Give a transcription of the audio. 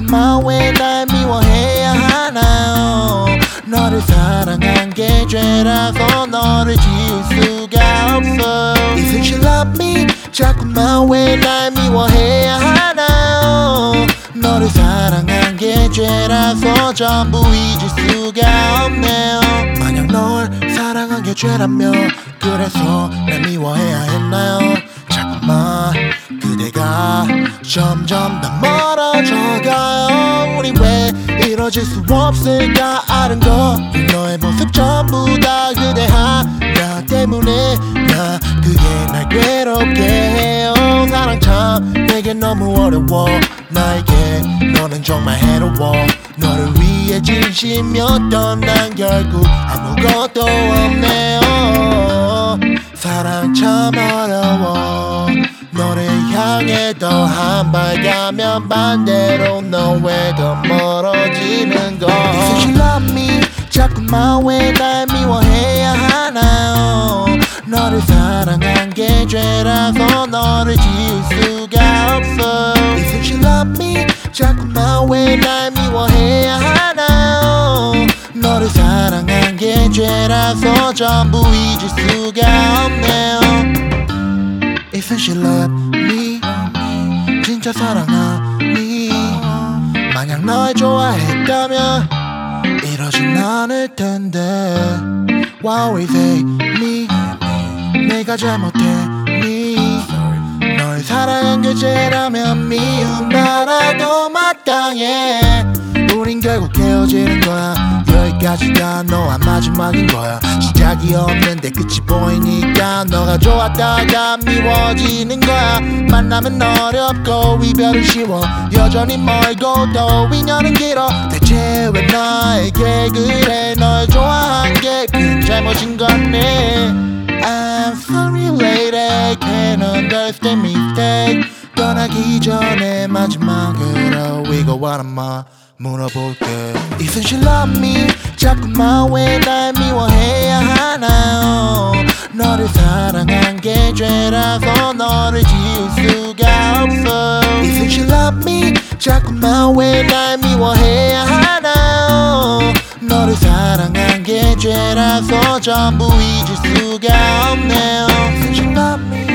자꾸만 왜 날 미워해야 하나요? 너를 사랑한 게 죄라서 너를 지울 수가 없어. Isn't she love me? 자꾸만 왜 날 미워해야 하나요? 너를 사랑한 게 죄라서 전부 잊을 수가 없네요. 만약 널 사랑한 게 죄라면 그래서 날 미워해야 했나요? 자꾸만 그대가 점점 더 멀어져가요. 우리 왜 이러질 수 없을까? 아는 거 너의 모습 전부 다 그대 하나 때문에 나 그게 날 괴롭게 해요. 사랑 참 내게 너무 어려워. 나에게 너는 정말 해로워. 너를 위해 진심이었던 난 결국 아무것도 없네요. 사랑 참 어려워. 너를 향해 더 한 발 가면 반대로 너 왜 더 멀어지는 거. Isn't she love me? 자꾸만 왜 날 미워해야 하나요? 너를 사랑한 게 죄라서 너를 지울 수가 없어. Isn't she love me? 자꾸만 왜 날 미워해야 하나요? 너를 사랑한 게 죄라서 전부 잊을 수가 없네요. Isn't she love me? 진짜 사랑하니? 만약 널 좋아했다면 이러진 않을 텐데. Why we say me? 내가 잘못했니? 널 사랑한 게 죄라면 미움 말아도 마땅해. 우린 결국 헤어지는 거야. 여기까지가 너와 마지막인 거야. 시작이 없는데 끝이 보이니까 너가 좋았다가 미워지는 거야. 만나면 어렵고 이별은 쉬워. 여전히 멀고 또 인연은 길어. 대체 왜 나에게 그래? 널 좋아한 게 큰 잘못인 거네. I'm sorry lady, can't understand mistake. 떠나기 전에 마지막으로 이거 하나만 물어볼게. Isn't she love me? 자꾸만 왜 날 미워해야 하나요? 너를 사랑한 게 죄라서 너를 지울 수가 없어. Isn't she love me? 자꾸만 왜 날 미워해야 하나요? 너를 사랑한 게 죄라서 전부 잊을 수가 없네요. Isn't she love me?